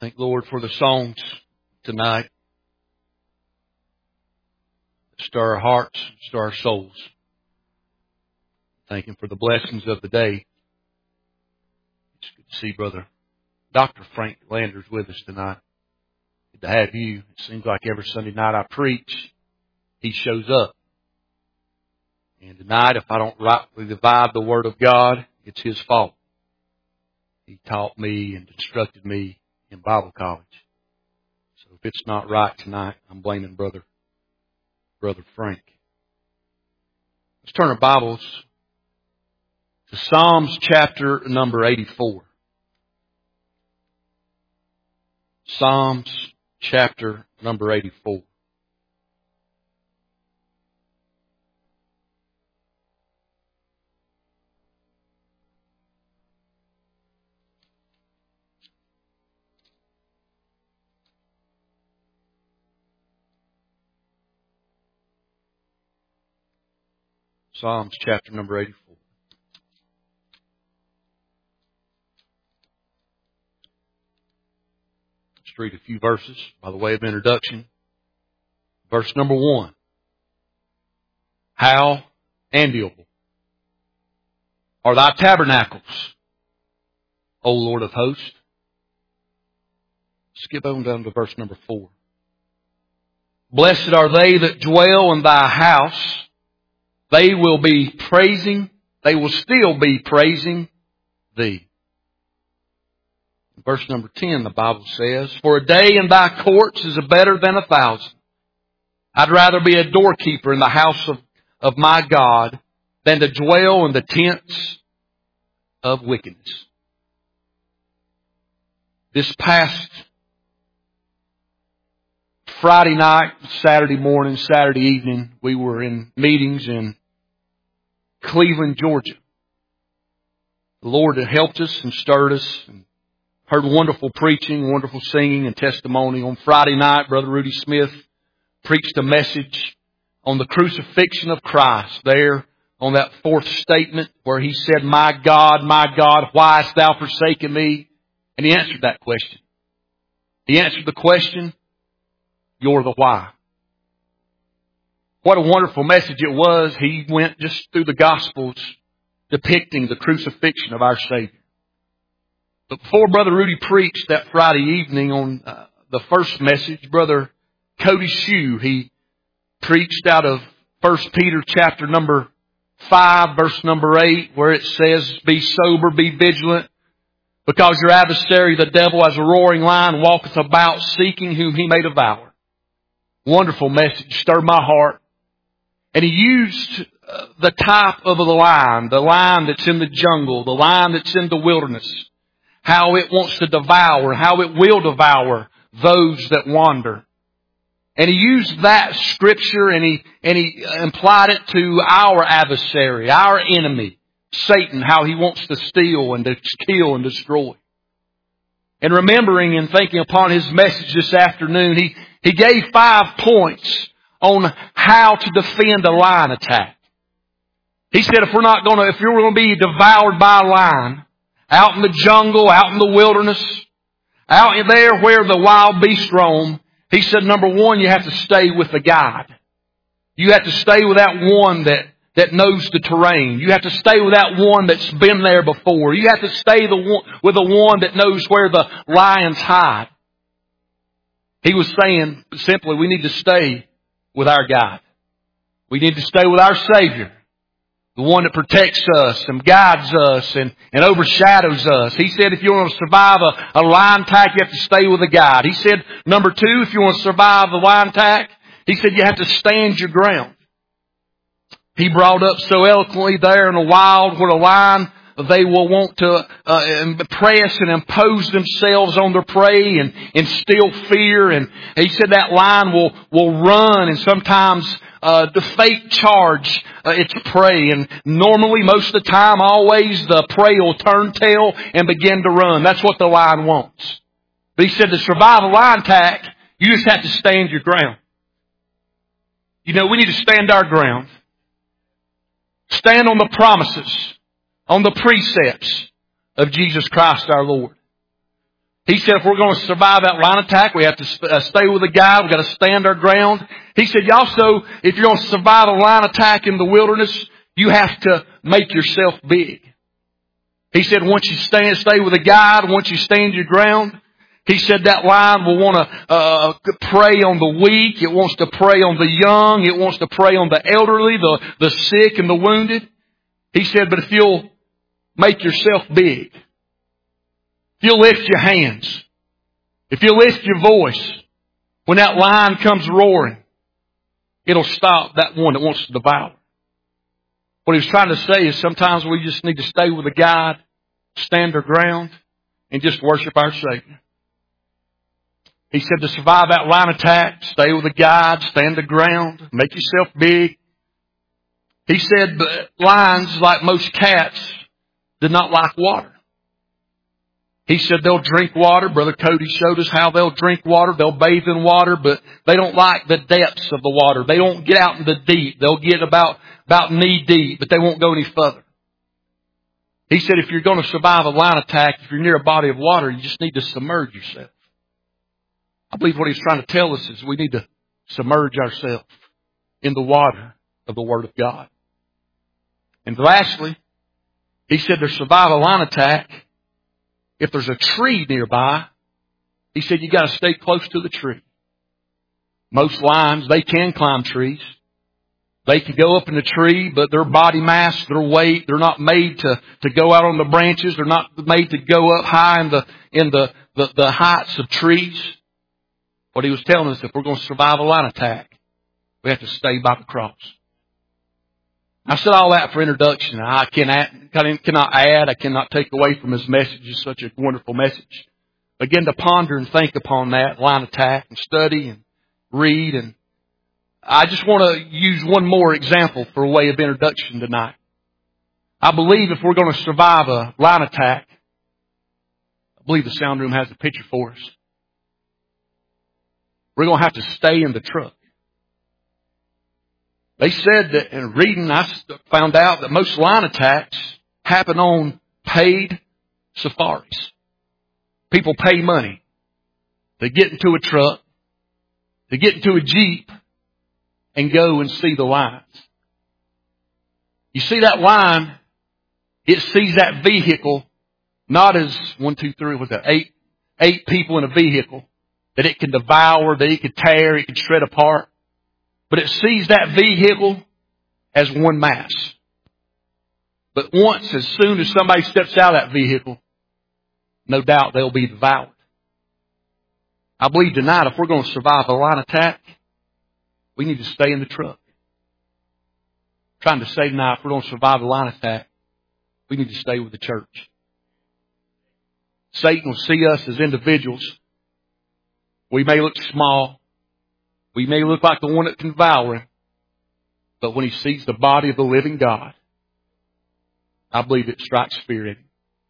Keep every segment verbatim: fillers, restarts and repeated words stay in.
Thank Lord for the songs tonight. Stir our hearts, stir our souls. Thank Him for the blessings of the day. It's good to see Brother Doctor Frank Landers with us tonight. Good to have you. It seems like every Sunday night I preach, he shows up. And tonight, if I don't rightly divide the Word of God, it's his fault. He taught me and instructed me in Bible college. So if it's not right tonight, I'm blaming Brother Brother Frank. Let's turn our Bibles to Psalms chapter number eighty-four. Psalms chapter number eighty-four. Psalms chapter number eighty-four. Let's read a few verses by the way of introduction. Verse number one. How enviable are thy tabernacles, O Lord of hosts. Skip on down to verse number four. Blessed are they that dwell in thy house. They will be praising, they will still be praising thee. Verse number ten, the Bible says, for a day in thy courts is better than a thousand. I'd rather be a doorkeeper in the house of, of my God than to dwell in the tents of wickedness. This past Friday night, Saturday morning, Saturday evening, we were in meetings in Cleveland, Georgia. The Lord had helped us and stirred us and heard wonderful preaching, wonderful singing and testimony. On Friday night, Brother Rudy Smith preached a message on the crucifixion of Christ there on that fourth statement where he said, my God, my God, why hast thou forsaken me? And he answered that question. He answered the question, you're the why. What a wonderful message it was. He went just through the Gospels depicting the crucifixion of our Savior. But before Brother Rudy preached that Friday evening on uh, the first message, Brother Cody Shue, he preached out of First Peter chapter number five, verse number eight, where it says, be sober, be vigilant, because your adversary, the devil, as a roaring lion, walketh about seeking whom he may devour. Wonderful message, stirred my heart. And he used uh, the type of the lion, the lion that's in the jungle, the lion that's in the wilderness, how it wants to devour, how it will devour those that wander. And he used that scripture and he, and he applied it to our adversary, our enemy, Satan, how he wants to steal and to kill and destroy. And remembering and thinking upon his message this afternoon, he, he gave five points on how to defend a lion attack. He said if we're not going to, if you're going to be devoured by a lion, out in the jungle, out in the wilderness, out in there where the wild beasts roam, he said number one, you have to stay with the guide. You have to stay with that one that that knows the terrain. You have to stay with that one that's been there before. You have to stay the one, with the one that knows where the lions hide. He was saying simply, we need to stay with our God. We need to stay with our Savior, the one that protects us and guides us and, and overshadows us. He said if you want to survive a, a lion attack, you have to stay with a guide. He said, number two, if you want to survive the lion attack, he said you have to stand your ground. He brought up so eloquently there in the wild where the lion, they will want to uh, press and impose themselves on their prey and instill fear. And he said that lion will, will run and sometimes uh, the fake charge uh, its prey. And normally, most of the time, always, the prey will turn tail and begin to run. That's what the lion wants. But he said to survive a lion attack, you just have to stand your ground. You know, we need to stand our ground. Stand on the promises, on the precepts of Jesus Christ our Lord. He said if we're going to survive that line attack, we have to stay with the guide. We've got to stand our ground. He said also, if you're going to survive a line attack in the wilderness, you have to make yourself big. He said once you stand, stay with the guide, once you stand your ground, he said that line will want to uh, prey on the weak. It wants to prey on the young. It wants to prey on the elderly, the, the sick, and the wounded. He said, but if you'll make yourself big, if you'll lift your hands, if you'll lift your voice, when that lion comes roaring, it'll stop that one that wants to devour. What he was trying to say is sometimes we just need to stay with the guide, stand our ground, and just worship our Savior. He said to survive that line attack, stay with the guide, stand the ground, make yourself big. He said, but lions, like most cats, did not like water. He said they'll drink water. Brother Cody showed us how they'll drink water. They'll bathe in water, but they don't like the depths of the water. They don't get out in the deep. They'll get about, about knee deep, but they won't go any further. He said if you're going to survive a lion attack, if you're near a body of water, you just need to submerge yourself. I believe what he's trying to tell us is we need to submerge ourselves in the water of the Word of God. And lastly, he said to survive a lion attack, if there's a tree nearby, he said you got to stay close to the tree. Most lions, they can climb trees. They can go up in the tree, but their body mass, their weight, they're not made to, to go out on the branches. They're not made to go up high in the, in the, the, the heights of trees. What he was telling us, if we're going to survive a lion attack, we have to stay by the cross. I said all that for introduction. I cannot, cannot add, I cannot take away from his message. It's such a wonderful message. Begin to ponder and think upon that lion attack and study and read. And I just want to use one more example for a way of introduction tonight. I believe if we're going to survive a lion attack, I believe the sound room has a picture for us. We're going to have to stay in the truck. They said that in reading, I found out that most lion attacks happen on paid safaris. People pay money to get into a truck, to get into a Jeep, and go and see the lions. You see that lion, it sees that vehicle not as one, two, three, was that eight, eight people in a vehicle that it can devour, that it can tear, it can shred apart. But it sees that vehicle as one mass. But once, as soon as somebody steps out of that vehicle, no doubt they'll be devoured. I believe tonight, if we're going to survive a lion attack, we need to stay in the truck. I'm trying to say tonight, if we're going to survive a lion attack, we need to stay with the church. Satan will see us as individuals. We may look small. We may look like the one that can devour him. But when he sees the body of the living God, I believe it strikes fear in him.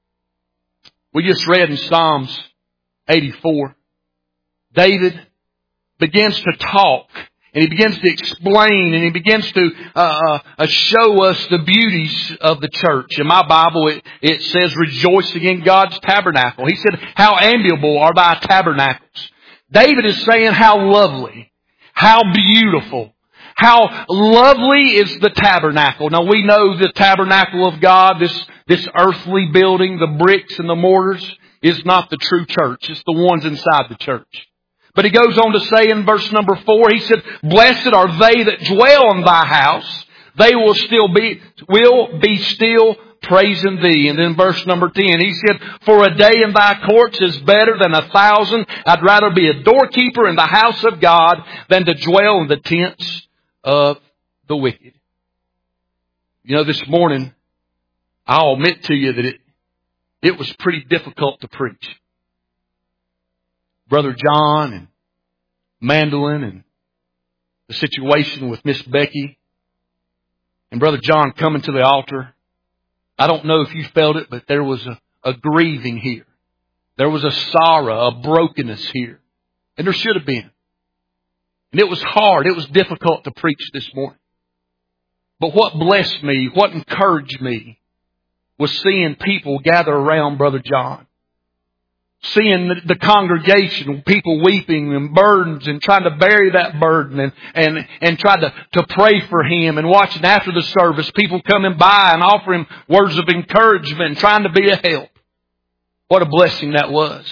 We just read in Psalms eighty-four, David begins to talk, and he begins to explain, and he begins to uh, uh, show us the beauties of the church. In my Bible, it, it says, rejoicing in God's tabernacle. He said, how amiable are thy tabernacles. David is saying how lovely, how beautiful, how lovely is the tabernacle. Now we know the tabernacle of God, this, this earthly building, the bricks and the mortars, is not the true church. It's the ones inside the church. But he goes on to say in verse number four, he said, blessed are they that dwell in thy house. They will still be, will be still praising thee. And then verse number ten, he said, for a day in thy courts is better than a thousand. I'd rather be a doorkeeper in the house of God than to dwell in the tents of the wicked. You know, this morning, I'll admit to you that it, it was pretty difficult to preach. Brother John and Mandolin and the situation with Miss Becky and Brother John coming to the altar. I don't know if you felt it, but there was a, a grieving here. There was a sorrow, a brokenness here. And there should have been. And it was hard. It was difficult to preach this morning. But what blessed me, what encouraged me, was seeing people gather around Brother John. seeing the, the congregation, people weeping and burdens and trying to bury that burden and, and, and try to, to pray for him, and watching after the service, people coming by and offering words of encouragement and trying to be a help. What a blessing that was.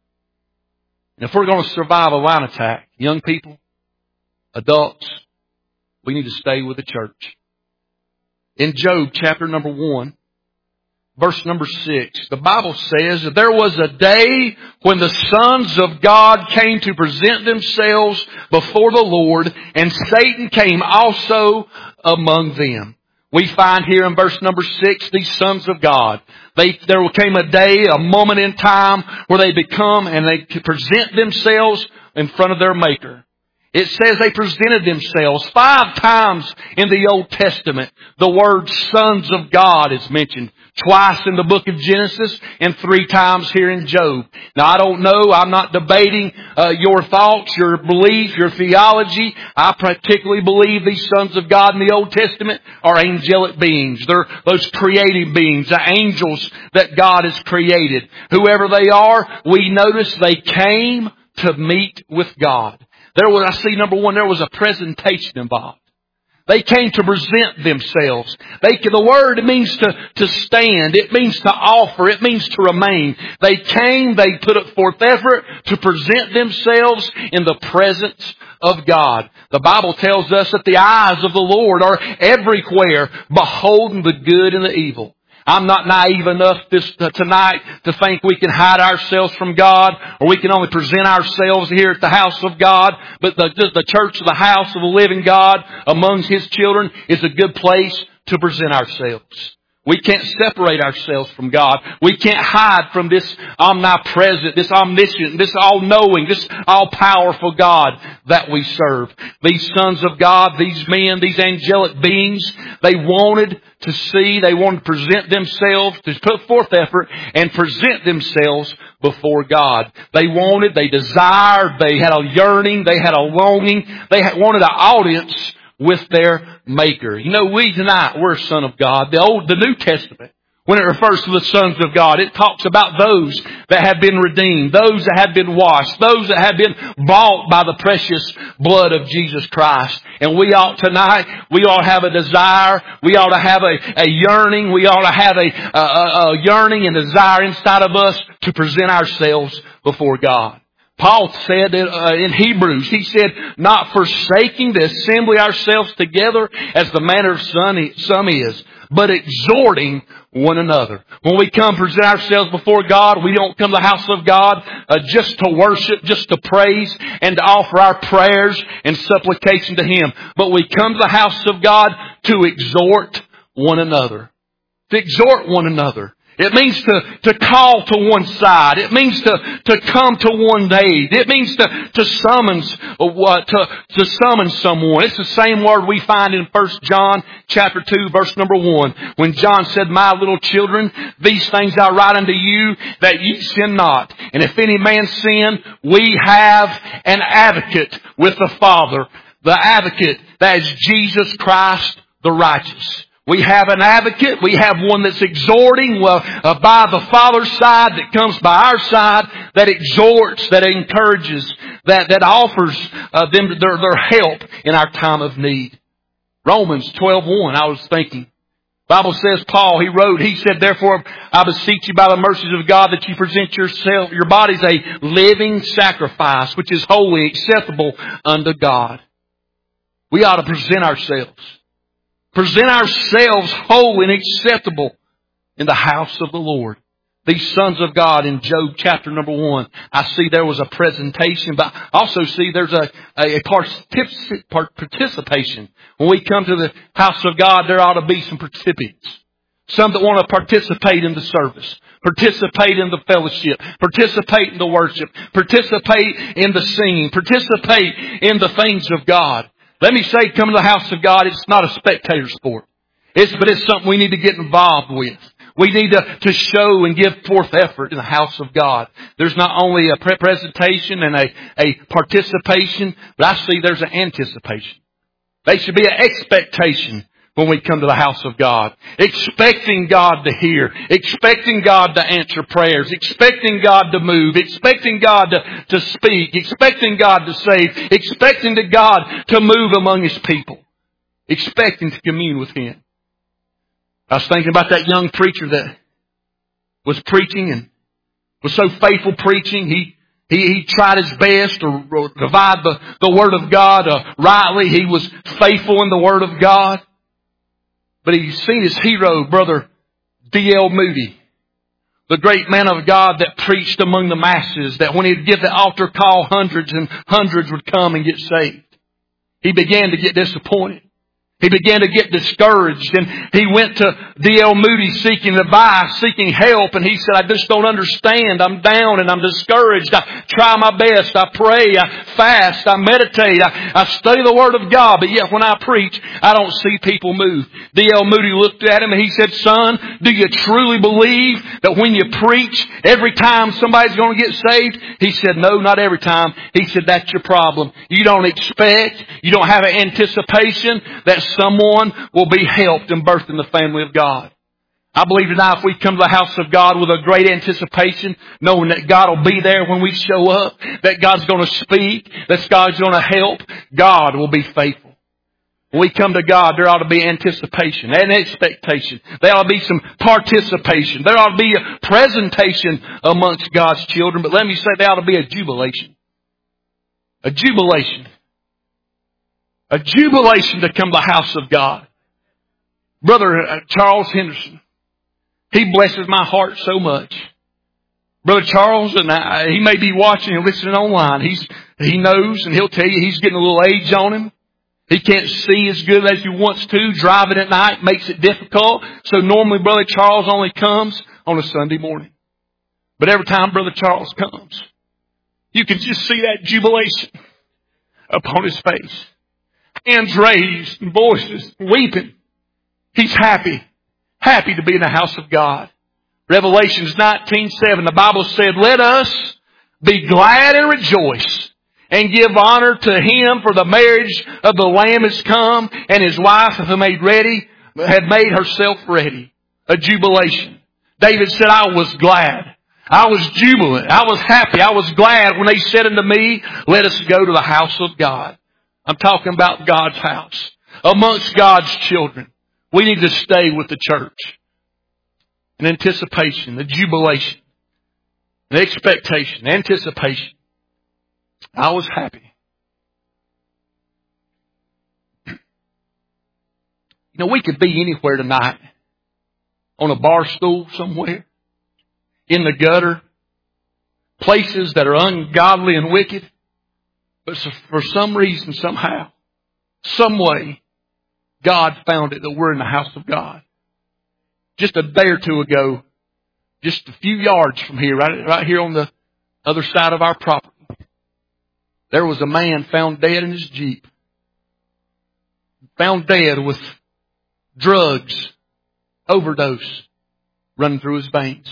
And if we're going to survive a line attack, young people, adults, we need to stay with the church. In Job chapter number one, verse number six, the Bible says that there was a day when the sons of God came to present themselves before the Lord, and Satan came also among them. We find here in verse number six, these sons of God, they, there came a day, a moment in time where they become and they present themselves in front of their Maker. It says they presented themselves five times in the Old Testament. The word sons of God is mentioned twice in the book of Genesis and three times here in Job. Now, I don't know. I'm not debating uh, your thoughts, your belief, your theology. I particularly believe these sons of God in the Old Testament are angelic beings. They're those creative beings, the angels that God has created. Whoever they are, we notice they came to meet with God. There was, I see, number one, there was a presentation involved. They came to present themselves. They, the word, it means to, to stand. It means to offer. It means to remain. They came, they put forth effort to present themselves in the presence of God. The Bible tells us that the eyes of the Lord are everywhere, beholding the good and the evil. I'm not naive enough this uh, tonight to think we can hide ourselves from God, or we can only present ourselves here at the house of God. But the, the church of the house of the living God amongst His children is a good place to present ourselves. We can't separate ourselves from God. We can't hide from this omnipresent, this omniscient, this all-knowing, this all-powerful God that we serve. These sons of God, these men, these angelic beings, they wanted to see, they wanted to present themselves, to put forth effort and present themselves before God. They wanted, they desired, they had a yearning, they had a longing, they had, wanted an audience with their Maker. You know, we tonight, we're a son of God. The Old, the New Testament, when it refers to the sons of God, it talks about those that have been redeemed, those that have been washed, those that have been bought by the precious blood of Jesus Christ. And we ought tonight, we ought to have a desire, we ought to have a, a yearning, we ought to have a, a, a yearning and desire inside of us to present ourselves before God. Paul said uh, in Hebrews, he said, not forsaking the assembly ourselves together as the manner of some is, but exhorting one another. When we come present ourselves before God, we don't come to the house of God uh, just to worship, just to praise, and to offer our prayers and supplication to Him. But we come to the house of God to exhort one another. To exhort one another. It means to, to call to one side. It means to, to come to one aid. It means to, to summons, uh, to, to summon someone. It's the same word we find in First John chapter two, verse number one. When John said, my little children, these things I write unto you, that ye sin not. And if any man sin, we have an advocate with the Father. The advocate, that is Jesus Christ the righteous. We have an advocate. We have one that's exhorting well, uh, by the Father's side, that comes by our side, that exhorts, that encourages, that, that offers uh, them their, their help in our time of need. Romans twelve one, I was thinking. Bible says, Paul, he wrote, he said, therefore, I beseech you by the mercies of God that you present yourself, your bodies a living sacrifice, which is holy, acceptable unto God. We ought to present ourselves. Present ourselves whole and acceptable in the house of the Lord. These sons of God in Job chapter number one, I see there was a presentation, but I also see there's a, a participation. When we come to the house of God, there ought to be some participants. Some that want to participate in the service, participate in the fellowship, participate in the worship, participate in the singing, participate in the things of God. Let me say, coming to the house of God, it's not a spectator sport. It's, but it's something we need to get involved with. We need to, to show and give forth effort in the house of God. There's not only a pre- presentation and a, a participation, but I see there's an anticipation. There should be an expectation when we come to the house of God. Expecting God to hear. Expecting God to answer prayers. Expecting God to move. Expecting God to, to speak. Expecting God to save. Expecting to God to move among His people. Expecting to commune with Him. I was thinking about that young preacher that was preaching and was so faithful preaching. He He, he tried his best to provide the, the Word of God uh, rightly. He was faithful in the Word of God. But he's seen his hero, Brother D L Moody, the great man of God that preached among the masses, that when he'd give the altar call, hundreds and hundreds would come and get saved. He began to get disappointed. He began to get discouraged, and he went to D L Moody seeking advice, seeking help, and he said, I just don't understand. I'm down and I'm discouraged. I try my best. I pray. I fast. I meditate. I, I study the Word of God, but yet when I preach, I don't see people move. D L Moody looked at him and he said, son, do you truly believe that when you preach, every time somebody's going to get saved? He said, no, not every time. He said, that's your problem. You don't expect, you don't have an anticipation that someone will be helped and birthed in the family of God. I believe tonight if we come to the house of God with a great anticipation, knowing that God will be there when we show up, that God's going to speak, that God's going to help, God will be faithful. When we come to God, there ought to be anticipation and expectation. There ought to be some participation. There ought to be a presentation amongst God's children. But let me say, there ought to be a jubilation. A jubilation. A jubilation to come to the house of God. Brother Charles Henderson, he blesses my heart so much. Brother Charles, and I, he may be watching and listening online. He's, he knows and he'll tell you he's getting a little age on him. He can't see as good as he wants to. Driving at night makes it difficult. So normally Brother Charles only comes on a Sunday morning. But every time Brother Charles comes, you can just see that jubilation upon his face. Hands raised and voices weeping. He's happy. Happy to be in the house of God. Revelations nineteen seven, the Bible said, let us be glad and rejoice and give honor to Him, for the marriage of the Lamb is come, and His wife have made ready, had made herself ready. A jubilation. David said, I was glad. I was jubilant. I was happy. I was glad when they said unto me, let us go to the house of God. I'm talking about God's house. Amongst God's children. We need to stay with the church. An anticipation, a jubilation, an expectation, anticipation. I was happy. You know, we could be anywhere tonight. On a bar stool somewhere. In the gutter. Places that are ungodly and wicked. But for some reason, somehow, some way, God found it that we're in the house of God. Just a day or two ago, just a few yards from here, right, right here on the other side of our property, there was a man found dead in his Jeep. Found dead with drugs, overdose, running through his veins.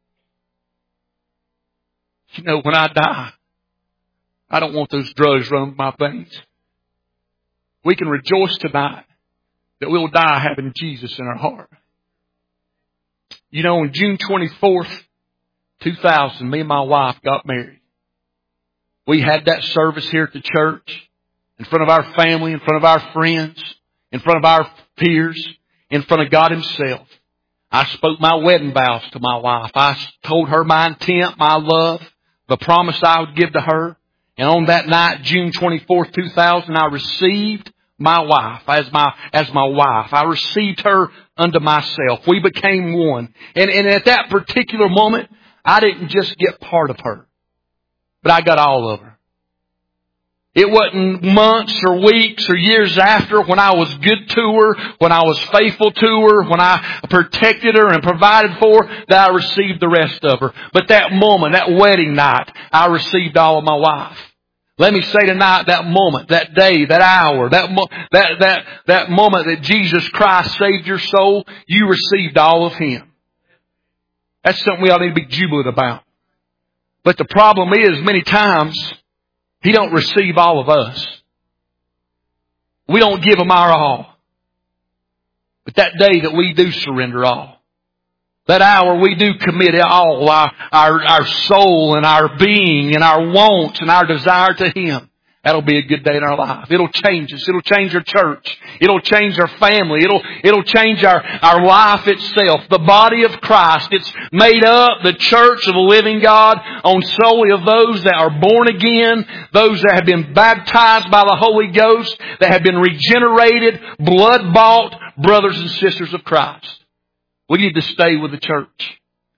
You know, when I die, I don't want those drugs running my veins. We can rejoice tonight that we'll die having Jesus in our heart. You know, on June twenty-fourth, two thousand, me and my wife got married. We had that service here at the church, in front of our family, in front of our friends, in front of our peers, in front of God Himself. I spoke my wedding vows to my wife. I told her my intent, my love, the promise I would give to her. And on that night, June twenty-fourth, two thousand, I received my wife as my, as my wife. I received her unto myself. We became one. And, and at that particular moment, I didn't just get part of her, but I got all of her. It wasn't months or weeks or years after when I was good to her, when I was faithful to her, when I protected her and provided for her, that I received the rest of her. But that moment, that wedding night, I received all of my wife. Let me say tonight, that moment, that day, that hour, that mo- that that that moment that Jesus Christ saved your soul, you received all of Him. That's something we ought to be jubilant about. But the problem is, many times, He don't receive all of us. We don't give Him our all. But that day that we do surrender all, that hour we do commit all, our, our, our soul and our being and our wants and our desire to Him, that'll be a good day in our life. It'll change us. It'll change our church. It'll change our family. It'll, it'll change our, our life itself. The body of Christ, it's made up, the church of the living God, on solely of those that are born again, those that have been baptized by the Holy Ghost, that have been regenerated, blood-bought brothers and sisters of Christ. We need to stay with the church.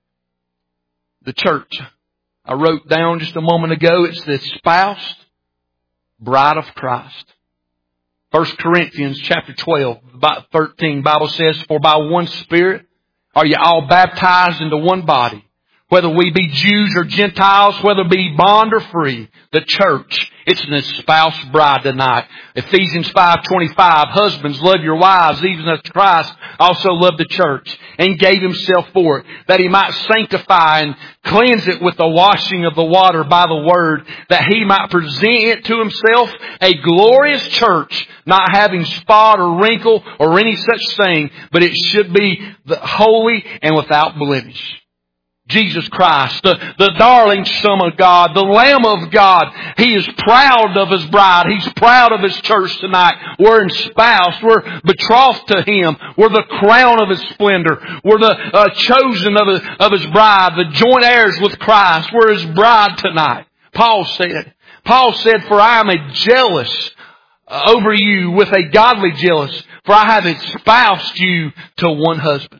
The church. I wrote down just a moment ago, it's the espoused bride of Christ. First Corinthians chapter twelve, thirteen, Bible says, for by one Spirit are you all baptized into one body, whether we be Jews or Gentiles, whether be bond or free. The church, it's an espoused bride tonight. Ephesians five twenty-five, husbands, love your wives, even as Christ also loved the church and gave Himself for it, that He might sanctify and cleanse it with the washing of the water by the Word, that He might present it to Himself a glorious church, not having spot or wrinkle or any such thing, but it should be holy and without blemish. Jesus Christ, the, the darling Son of God, the Lamb of God. He is proud of His bride. He's proud of His church tonight. We're espoused. We're betrothed to Him. We're the crown of His splendor. We're the uh, chosen of His, of His bride, the joint heirs with Christ. We're His bride tonight. Paul said, Paul said, for I am a jealous uh, over you with a godly jealous, for I have espoused you to one husband.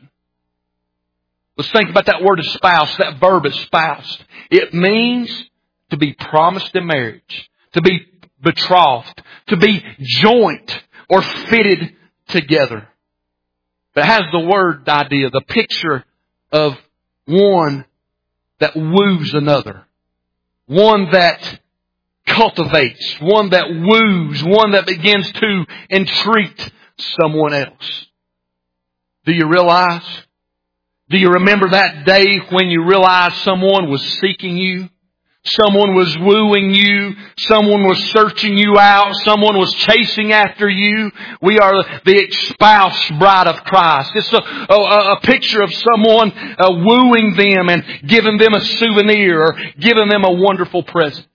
Let's think about that word espoused, that verb espoused. It means to be promised in marriage, to be betrothed, to be joint or fitted together. But it has the word idea, the picture of one that woos another, one that cultivates, one that woos, one that begins to entreat someone else. Do you realize? Do you remember that day when you realized someone was seeking you? Someone was wooing you. Someone was searching you out. Someone was chasing after you. We are the espoused bride of Christ. It's a, a, a picture of someone uh, wooing them and giving them a souvenir or giving them a wonderful present.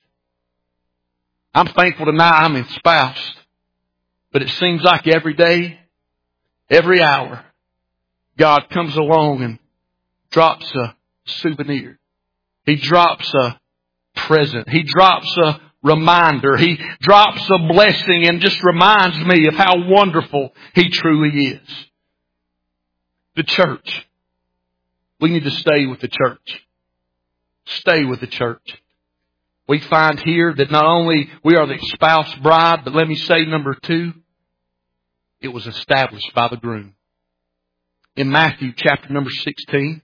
I'm thankful tonight I'm espoused. But it seems like every day, every hour, God comes along and drops a souvenir. He drops a present. He drops a reminder. He drops a blessing and just reminds me of how wonderful He truly is. The church. We need to stay with the church. Stay with the church. We find here that not only we are the espoused bride, but let me say number two, it was established by the groom. In Matthew chapter number sixteen,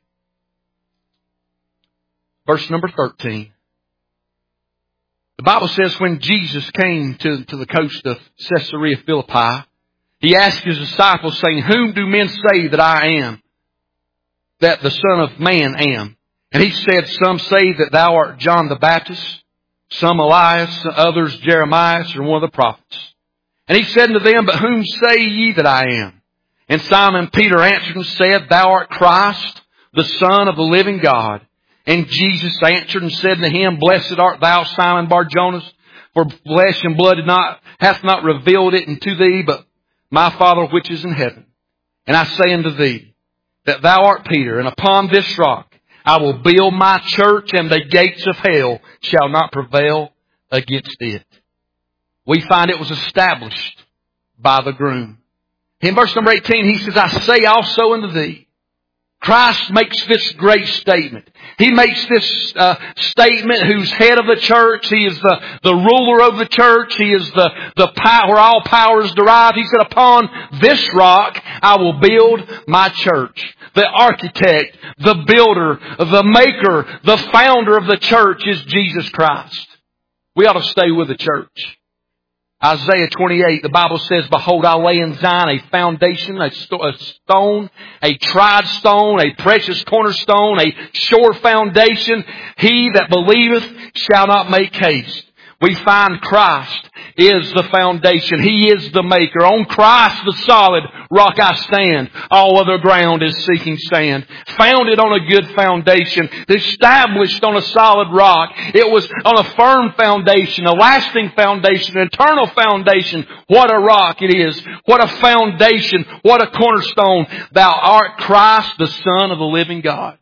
verse number thirteen, the Bible says when Jesus came to, to the coast of Caesarea Philippi, He asked His disciples saying, whom do men say that I am, that the Son of Man am? And He said, some say that thou art John the Baptist, some Elias, others Jeremiah, or one of the prophets. And He said unto them, but whom say ye that I am? And Simon Peter answered and said, thou art Christ, the Son of the living God. And Jesus answered and said unto him, blessed art thou, Simon Bar-Jonas, for flesh and blood did not, hath not revealed it unto thee, but my Father which is in heaven. And I say unto thee, that thou art Peter, and upon this rock I will build my church, and the gates of hell shall not prevail against it. We find it was established by the groom. In verse number eighteen, he says, I say also unto thee. Christ makes this great statement. He makes this uh, statement who's head of the church. He is the, the ruler of the church. He is the, the power, where all power is derived. He said, upon this rock I will build my church. The architect, the builder, the maker, the founder of the church is Jesus Christ. We ought to stay with the church. Isaiah twenty-eight, the Bible says, behold, I lay in Zion a foundation, a stone, a tried stone, a precious cornerstone, a sure foundation. He that believeth shall not make haste. we find Christ is the foundation. He is the maker. On Christ, the solid rock I stand. All other ground is sinking sand. Founded on a good foundation. Established on a solid rock. It was on a firm foundation, a lasting foundation, an eternal foundation. What a rock it is. What a foundation. What a cornerstone. Thou art Christ, the Son of the living God.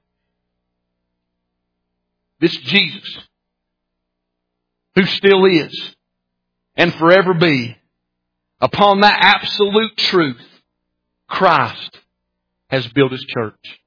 This Jesus, who still is and forever be, upon that absolute truth, Christ has built His church.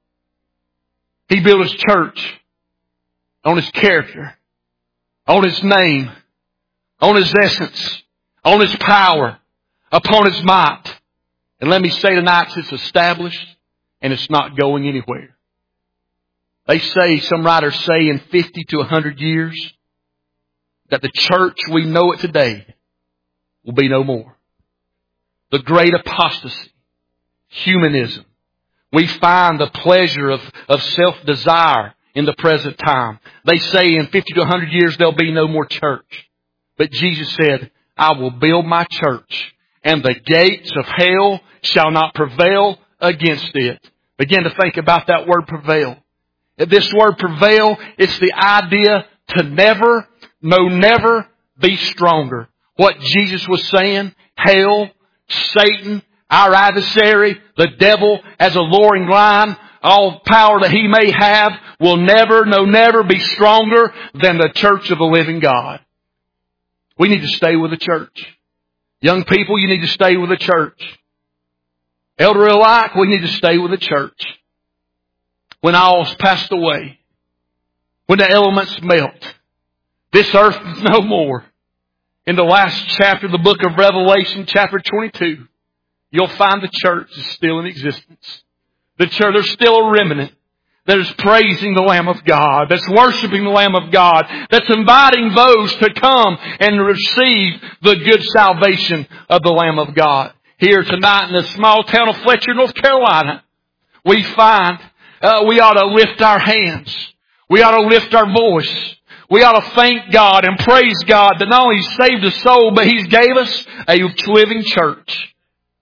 He built His church on His character, on His name, on His essence, on His power, upon His might. And let me say tonight, it's established and it's not going anywhere. They say, some writers say, in fifty to one hundred years, that the church we know it today will be no more. The great apostasy, humanism. We find the pleasure of, of self-desire in the present time. They say in fifty to one hundred years there'll be no more church. But Jesus said, I will build my church, and the gates of hell shall not prevail against it. Begin to think about that word prevail. This word prevail, it's the idea to never, no never be stronger. What Jesus was saying, hell, Satan, our adversary, the devil as a luring lion, all power that he may have will never, no never be stronger than the church of the living God. We need to stay with the church. Young people, you need to stay with the church. Elder alike, we need to stay with the church. When all's passed away, when the elements melt, this earth is no more. In the last chapter of the book of Revelation, chapter twenty-two, you'll find the church is still in existence. The church, there's still a remnant that is praising the Lamb of God, that's worshiping the Lamb of God, that's inviting those to come and receive the good salvation of the Lamb of God. Here tonight in the small town of Fletcher, North Carolina, we find Uh, we ought to lift our hands. We ought to lift our voice. We ought to thank God and praise God that not only He saved a soul, but He's gave us a living church.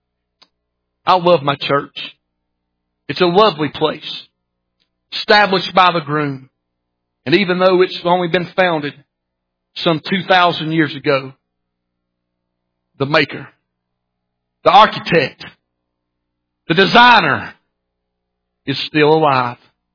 I love my church. It's a lovely place. Established by the groom. And even though it's only been founded some two thousand years ago, the maker, the architect, the designer, is still alive.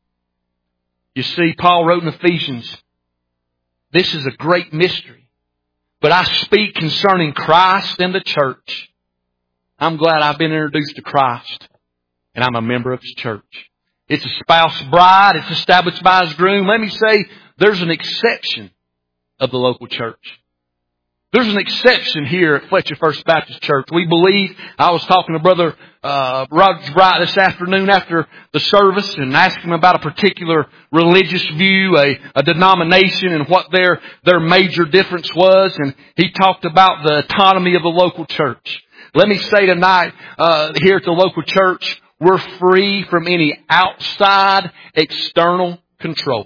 You see, Paul wrote in Ephesians, this is a great mystery, but I speak concerning Christ and the church. I'm glad I've been introduced to Christ, and I'm a member of His church. It's a spouse bride. It's established by His groom. Let me say, there's an exception of the local church. There's an exception here at Fletcher First Baptist Church. We believe, I was talking to Brother uh, Roger Bright this afternoon after the service and asking him about a particular religious view, a, a denomination, and what their, their major difference was. And he talked about the autonomy of the local church. Let me say tonight, uh, here at the local church, we're free from any outside external control.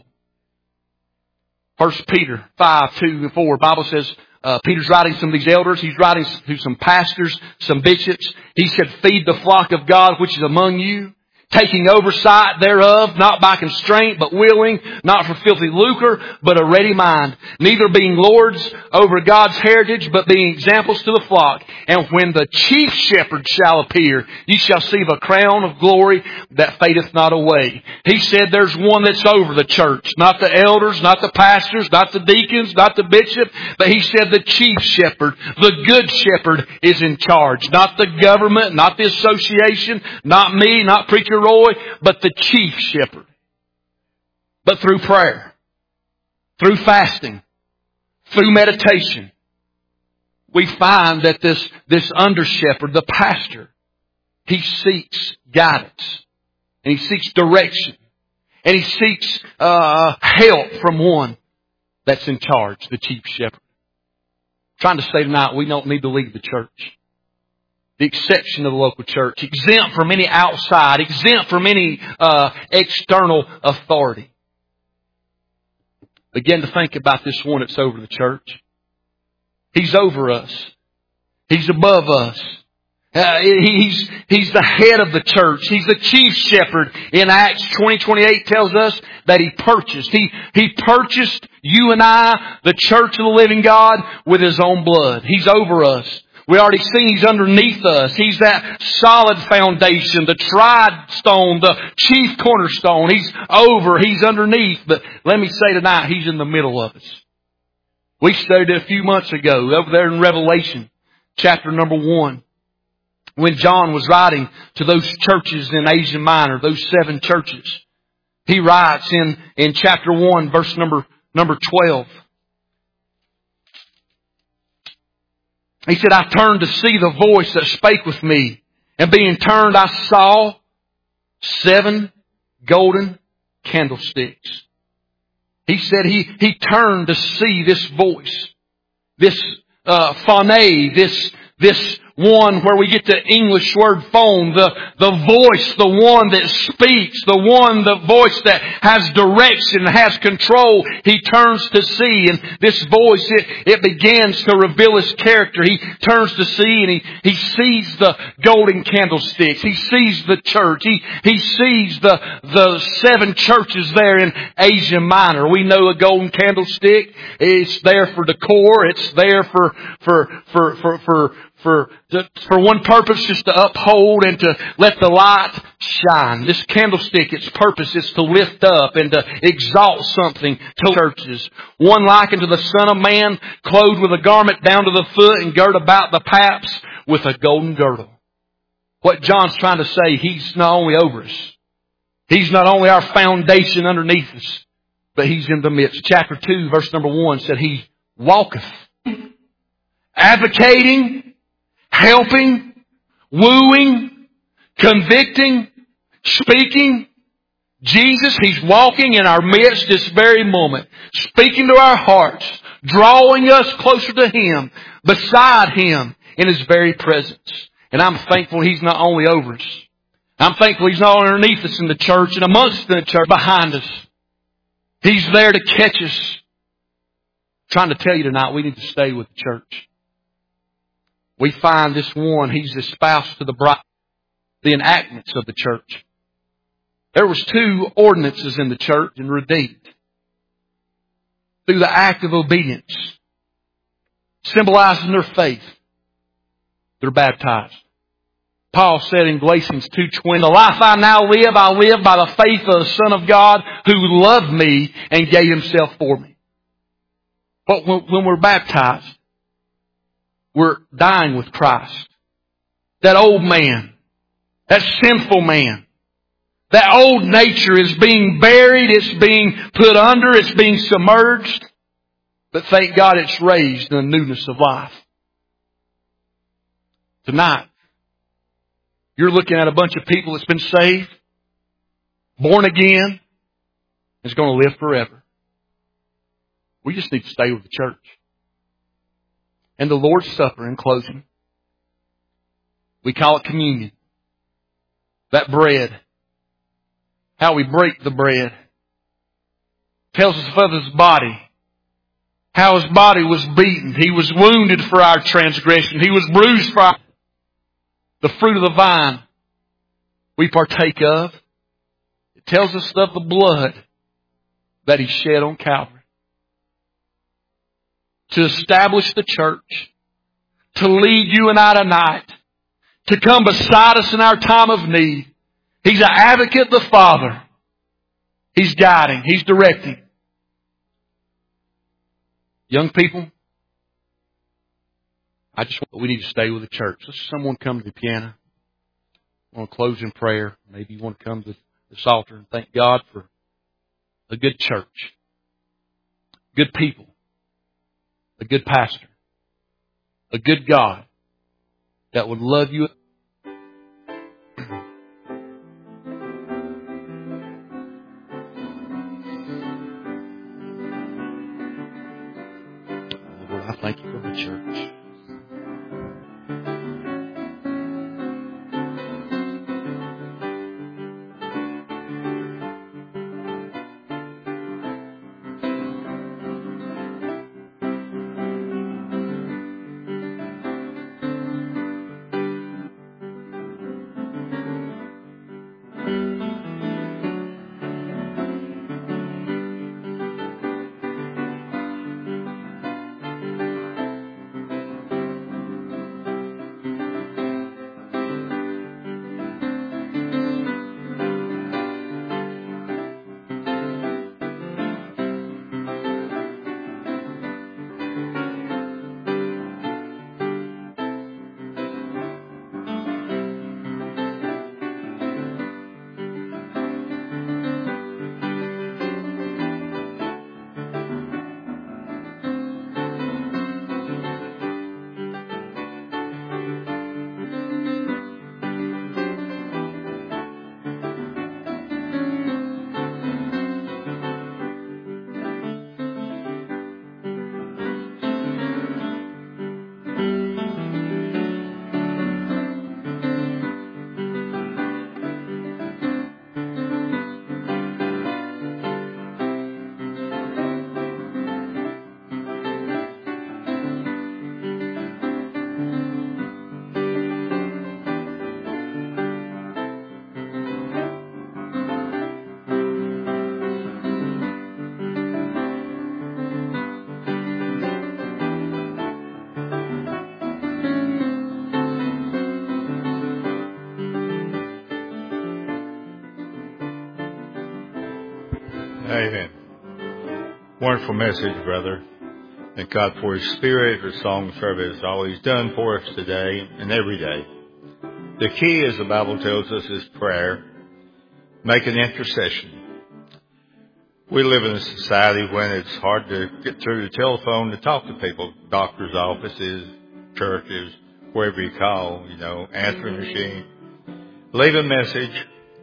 First Peter five, two and four, the Bible says, Uh, Peter's writing some of these elders. He's writing to some pastors, some bishops. He said, feed the flock of God which is among you, taking oversight thereof, not by constraint, but willing, not for filthy lucre, but a ready mind, neither being lords over God's heritage, but being examples to the flock. And when the chief shepherd shall appear, ye shall receive a crown of glory that fadeth not away. He said there's one that's over the church, not the elders, not the pastors, not the deacons, not the bishop, but he said the chief shepherd, the good shepherd is in charge. Not the government, not the association, not me, not Preacher Roy, but the chief shepherd. But through prayer, through fasting, through meditation, we find that this, this under shepherd, the pastor, he seeks guidance and he seeks direction and he seeks uh, help from one that's in charge, the chief shepherd. I'm trying to say tonight, we don't need to leave the church. The exception of the local church, exempt from any outside, exempt from any uh, external authority. Begin to think about this one that's over the church. He's over us. He's above us. Uh, he's, he's the head of the church. He's the chief shepherd. In Acts twenty twenty-eight tells us that He purchased. He, He purchased you and I, the church of the living God, with His own blood. He's over us. We already seen He's underneath us. He's that solid foundation, the tried stone, the chief cornerstone. He's over. He's underneath. But let me say tonight, He's in the middle of us. We studied it a few months ago over there in Revelation, chapter number one. When John was writing to those churches in Asia Minor, those seven churches, he writes in, in chapter one, verse number, number twelve. He said, I turned to see the voice that spake with me, and being turned I saw seven golden candlesticks. He said he, he turned to see this voice, this uh, phone, this, this one where we get the English word phone, the, the voice, the one that speaks, the one, the voice that has direction, has control. He turns to see, and this voice, it, it begins to reveal His character. He turns to see, and he, he sees the golden candlesticks. He sees the church. He, he sees the, the seven churches there in Asia Minor. We know a golden candlestick. It's there for decor. It's there for, for, for, for, for, For, for one purpose, just to uphold and to let the light shine. This candlestick, its purpose is to lift up and to exalt something to churches. One likened to the Son of Man, clothed with a garment down to the foot and girt about the paps with a golden girdle. What John's trying to say, He's not only over us. He's not only our foundation underneath us, but He's in the midst. Chapter two, verse number one said, He walketh, advocating, helping, wooing, convicting, speaking. Jesus, He's walking in our midst this very moment, speaking to our hearts, drawing us closer to Him, beside Him, in His very presence. And I'm thankful He's not only over us. I'm thankful He's not only underneath us in the church and amongst the church, behind us. He's there to catch us. I'm trying to tell you tonight, we need to stay with the church. We find this one, He's the spouse to the bride, the enactments of the church. There was two ordinances in the church and redeemed through the act of obedience, symbolizing their faith. They're baptized. Paul said in Galatians two twenty, the life I now live, I live by the faith of the Son of God who loved me and gave Himself for me. But when we're baptized, we're dying with Christ. That old man, that sinful man, that old nature is being buried, it's being put under, it's being submerged. But thank God it's raised in the newness of life. Tonight, you're looking at a bunch of people that's been saved, born again, and is going to live forever. We just need to stay with the church. And the Lord's Supper, in closing, we call it communion. That bread, how we break the bread, tells us of His body, how His body was beaten. He was wounded for our transgression. He was bruised for our... The fruit of the vine we partake of. It tells us of the blood that He shed on Calvary. To establish the church, to lead you and I tonight, to come beside us in our time of need. He's an advocate, the Father. He's guiding, He's directing. Young people, I just want, we need to stay with the church. Let's someone come to the piano. I want to close in prayer. Maybe you want to come to this altar and thank God for a good church, good people, a good pastor, a good God that would love you. Lord, I thank You for the church. Amen. Wonderful message, brother. Thank God for His Spirit, for song service, all He's done for us today and every day. The key, as the Bible tells us, is prayer. Make an intercession. We live in a society when it's hard to get through the telephone to talk to people. Doctors' offices, churches, wherever you call, you know, answering machine. Leave a message.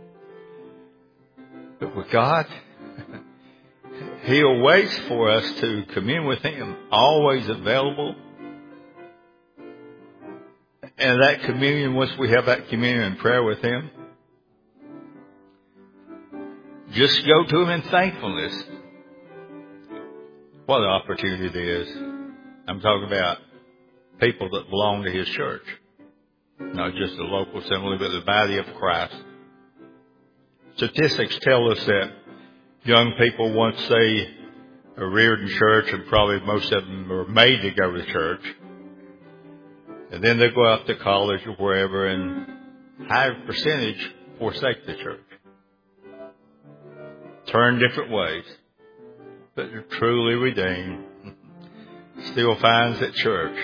But with God, He awaits for us to commune with Him, always available. And that communion, once we have that communion and prayer with Him, just go to Him in thankfulness. What an opportunity it is. I'm talking about people that belong to His church. Not just the local assembly, but the body of Christ. Statistics tell us that young people, once they are reared in church, and probably most of them are made to go to church, and then they go out to college or wherever, and high percentage forsake the church. Turn different ways. But they're truly redeemed. Still finds at church.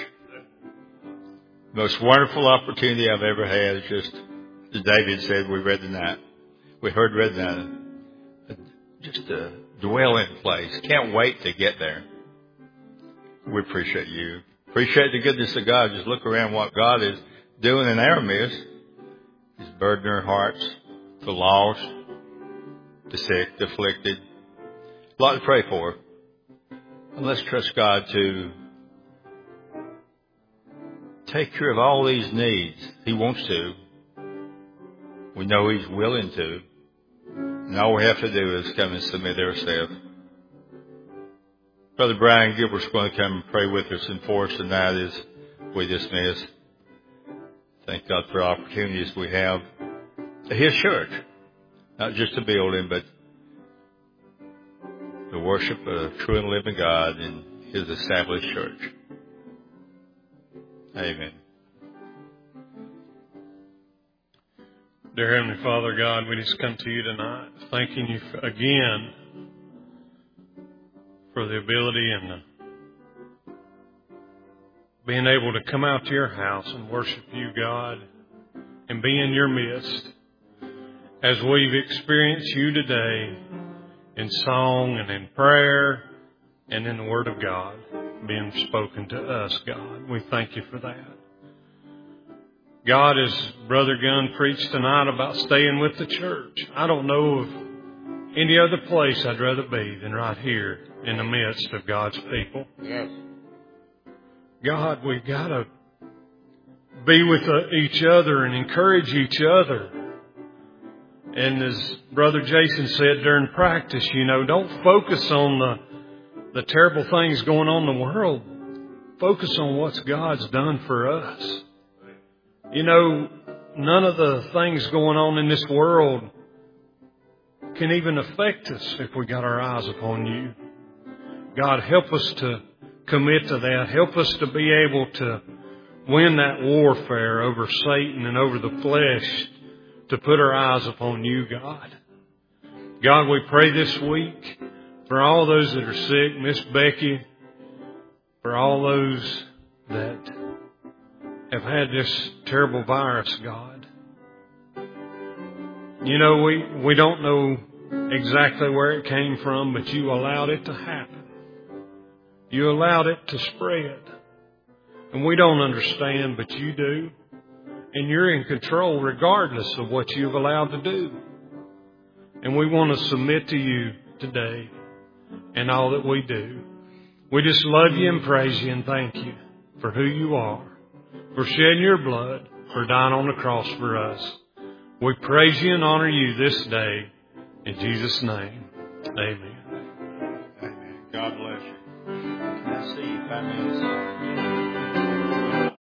Most wonderful opportunity I've ever had is just, as David said, we read tonight. We heard read that. Just a dwelling place. Can't wait to get there. We appreciate you. Appreciate the goodness of God. Just look around what God is doing in our midst. He's burdening our hearts, the lost, the sick, the afflicted. A lot to pray for. And let's trust God to take care of all these needs. He wants to. We know He's willing to. And all we have to do is come and submit ourselves. Brother Brian Gilbert's going to come and pray with us and for us tonight as we dismiss. Thank God for opportunities we have at His church. Not just a building, but the worship of a true and living God in His established church. Amen. Dear Heavenly Father, God, we just come to you tonight, thanking you for, again for the ability and the, being able to come out to your house and worship you, God, and be in your midst as we've experienced you today in song and in prayer and in the Word of God being spoken to us, God. We thank you for that. God, as Brother Gunn preached tonight about staying with the church, I don't know of any other place I'd rather be than right here in the midst of God's people. Yes. God, we've got to be with each other and encourage each other. And as Brother Jason said during practice, you know, don't focus on the, the terrible things going on in the world. Focus on what God's done for us. You know, none of the things going on in this world can even affect us if we got our eyes upon you. God, help us to commit to that. Help us to be able to win that warfare over Satan and over the flesh, to put our eyes upon you, God. God, we pray this week for all those that are sick, Miss Becky, for all those that have had this terrible virus, God. You know, we, we don't know exactly where it came from, but you allowed it to happen. You allowed it to spread. And we don't understand, but you do. And you're in control regardless of what you've allowed to do. And we want to submit to you today in all that we do. We just love you and praise you and thank you for who you are, for shedding your blood, for dying on the cross for us. We praise you and honor you this day. In Jesus' name, amen. Amen. God bless you. Can I see you five minutes?